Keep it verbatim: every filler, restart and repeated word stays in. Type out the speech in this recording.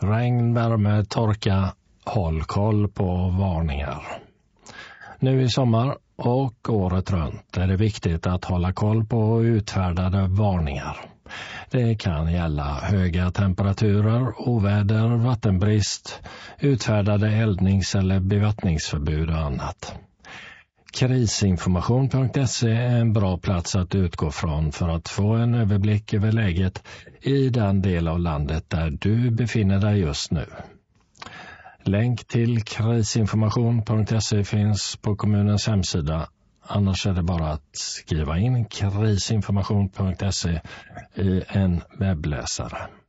Regn, värme, torka. Håll koll på varningar. Nu i sommar och året runt är det viktigt att hålla koll på utfärdade varningar. Det kan gälla höga temperaturer, oväder, vattenbrist, utfärdade eldnings- eller bevattningsförbud och annat. Krisinformation punkt se är en bra plats att utgå från för att få en överblick över läget i den del av landet där du befinner dig just nu. Länk till krisinformation punkt se finns på kommunens hemsida. Annars är det bara att skriva in krisinformation punkt se i en webbläsare.